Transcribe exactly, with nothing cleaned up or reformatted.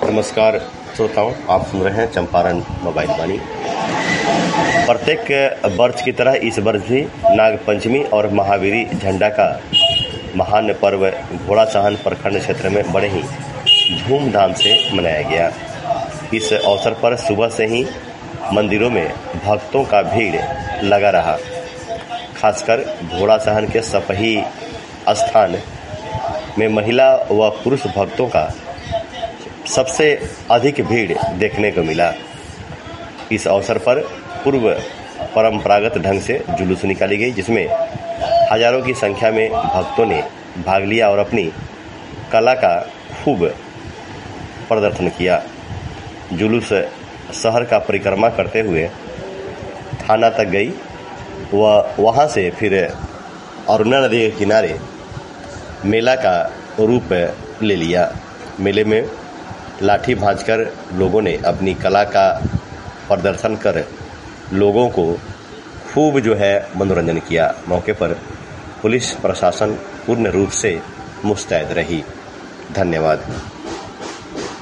नमस्कार श्रोताओं, आप सुन रहे हैं चंपारण मोबाइल वाणी। प्रत्येक वर्ष की तरह इस वर्ष भी नाग पंचमी और महावीरी झंडा का महान पर्व घोड़ासहन प्रखंड क्षेत्र में बड़े ही धूमधाम से मनाया गया। इस अवसर पर सुबह से ही मंदिरों में भक्तों का भीड़ लगा रहा। खासकर घोड़ासहन के सपही स्थान में महिला व पुरुष भक्तों का सबसे अधिक भीड़ देखने को मिला। इस अवसर पर पूर्व परंपरागत ढंग से जुलूस निकाली गई, जिसमें हजारों की संख्या में भक्तों ने भाग लिया और अपनी कला का खूब प्रदर्शन किया। जुलूस शहर का परिक्रमा करते हुए थाना तक गई व वहां से फिर अरुणा नदी के किनारे मेला का रूप ले लिया। मेले में लाठी भांजकर लोगों ने अपनी कला का प्रदर्शन कर लोगों को खूब जो है मनोरंजन किया। मौके पर पुलिस प्रशासन पूर्ण रूप से मुस्तैद रही। धन्यवाद।